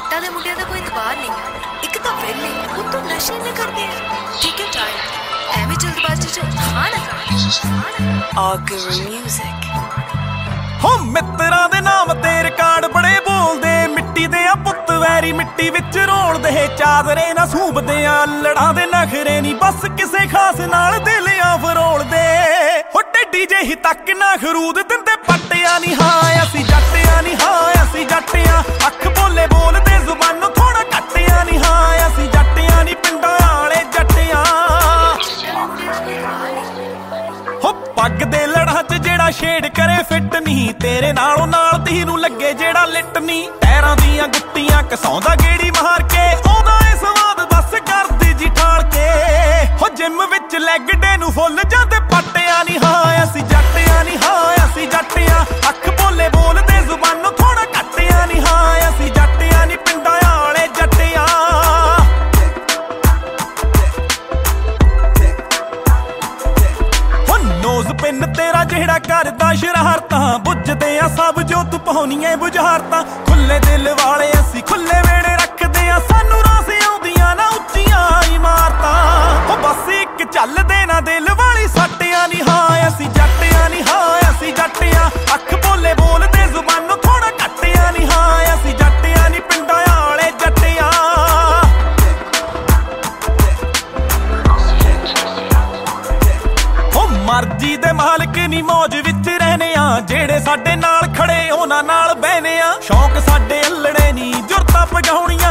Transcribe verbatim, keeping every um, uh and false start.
ਜੱਟਾਂ ਦੇ ਮੁੰਡਿਆਂ ਦਾ ਕੋਈ ਦਬਾਅ ਨਹੀਂ। ਇੱਕ ਤਾਂ ਵੇਲੇ ਉਤੋਂ ਨਸ਼ੇ ਨੇ ਕਰਦੇ ਆ। ਠੀਕ ਹੈ ਚਾਹੇ ਐਵੇਂ ਜਲਦਬਾਜ਼ੀ ਚ ਖਾਣਾ ਆਗਰ ਮਿਊਜ਼ਿਕ। ਹੋ ਮਿੱਤਰਾਂ ਦੇ ਨਾਮ ਤੇ ਰਿਕਾਰਡ ਬੜੇ ਬੋਲਦੇ, ਮਿੱਟੀ ਦੇ ਆ ਪੁੱਤ ਵੈਰੀ ਮਿੱਟੀ ਵਿੱਚ ਰੋਲਦੇ। ਚਾਦਰੇ ਨਾ ਸੂਬਦੇ ਆ ਲੜਾਂ ਦੇ ਨਖਰੇ ਨਹੀਂ, ਬਸ ਕਿਸੇ ਖਾਸ ਨਾਲ ਦਿਲ ਆ ਫਰੋਲਦੇ। ਹੋ ਟੱਡੀ ਜਿਹੀ ਤੱਕ ਨਾ ਖਰੂਦ ਦਿੰਦੇ ਪੱਟਿਆ ਨਹੀਂ। ਹਾਂ ਅਸੀਂ ਜੱਟਿਆ ਨਹੀਂ, ਹਾਂ ਅਸੀਂ ਜੱਟਿਆ। ਅੱਖ ਬੋਲੇ ਬੋਲਦੇ ਜ਼ੁਬਾਨੋਂ ਥੋੜਾ ਘੱਟਿਆ ਨਹੀਂ। ਹਾਂ ਅਸੀਂ ਜੱਟਿਆ ਨਹੀਂ, ਪਿੰਡਾਂ ਵਾਲੇ ਜੱਟਿਆ। ਹੋ ਪੱਗ ਦੇ ਲੜਾਂ ਚ ਜਿਹੜਾ ਛੇੜ ਕਰੇ ਫਿੱਟ ਨਹੀਂ, ਤੇਰੇ ਨਾਲੋਂ ਨਾਲ ਤੀ ਨੂੰ ਲੱਗੇ ਜਿਹੜਾ ਲਿੱਟ ਨਹੀਂ। ਟੈਰਾਂ ਦੀਆਂ ਗੁੱਟੀਆਂ ਘਸਾਉਂਦਾ ਗੇੜੀ ਮਾਰ ਕੇ, ਆਉਂਦਾ ਏ ਸਵਾਦ ਬਸ ਕਰਦੀ ਜੀ ਠਾਲ ਕੇ। ਹੋ ਜਿਮ ਵਿੱਚ ਲੈਗ ਡੇ ਨੂੰ ਫੁੱਲ ਜਾਂਦੇ ਪੱਟਿਆ ਨਹੀਂ। ਹਾਂ ਅਸੀਂ ਜੱਟਿਆ ਨਹੀਂ, ਹਾਂ ਅਸੀਂ ਜੱਟਿਆ। ਅੱਖ ਬੋਲੇ ਬੋਲਦੇ ਜ਼ੁਬਾਨੋਂ ਥੋੜਾ ਘੱਟਿਆ ਨਹੀਂ। ਹਾਂ ਅਸੀਂ ਜੱਟਿਆ ਨਹੀਂ, ਪਿੰਡਾਂ ਵਾਲੇ ਜੱਟਿਆ। ਹੋ ਨੋਜ਼ ਪਿੰਨ ਤੇਰਾ ਜਿਹੜਾ ਕਰਦਾ ਸ਼ਰਾਰਤਾਂ, ਬੁੱਝਦੇ ਆ ਸਭ ਜੋ ਤੂੰ ਪਾਉਣੀਆਂ ਬੁਝਾਰਤਾਂ। ਖੁੱਲੇ ਦਿਲ ਵਾਲੇ ਅਸੀਂ ਖੁੱਲੇ ਵੇੜੇ ਰੱਖਦੇ ਆ, ਸਾਨੂੰ ਰਾਸ ਆਉਂਦੀਆਂ ਨਾ ਉੱਚੀਆਂ ਇਮਾਰਤਾਂ। ਹੋ ਬਸ ਇੱਕ ਚੱਲਦੇ ਨਾ ਦਿਲ ਵਾਲੀ ਸੱਟਿਆ ਨਹੀਂ। ਹਾਂ ਅਸੀਂ ਜੱਟਿਆ ਨਹੀਂ, ਹਾਂ ਅਸੀਂ ਜੱਟਿਆ। ਅੱਖ ਬੋਲੇ ਬੋਲਦੇ ਜ਼ੁਬਾਨੋਂ ਥੋੜਾ ਘੱਟਿਆ ਨਹੀਂ। ਹਾਂ ਅਸੀਂ ਜੱਟਿਆ ਨਹੀਂ, ਪਿੰਡਾਂ ਵਾਲੇ ਜੱਟਿਆ। ਹੋ ਮਰਜ਼ੀ ਦੇ ਮਾਲਕ ਨਹੀਂ, ਮੌਜ ਵਿੱਚ ਰਹਿਨੇ ਆ। ਜਿਹੜੇ ਸਾਡੇ ਨਾਲ ਖੜੇ ਉਹਨਾਂ ਨਾਲ ਬਹਿਨੇ ਆ। ਸ਼ੌਂਕ ਸਾਡੇ ਅਲੜੇ ਨਹੀਂ, ਜੁਰਤਾਂ ਪਗਾਉਣੀਆਂ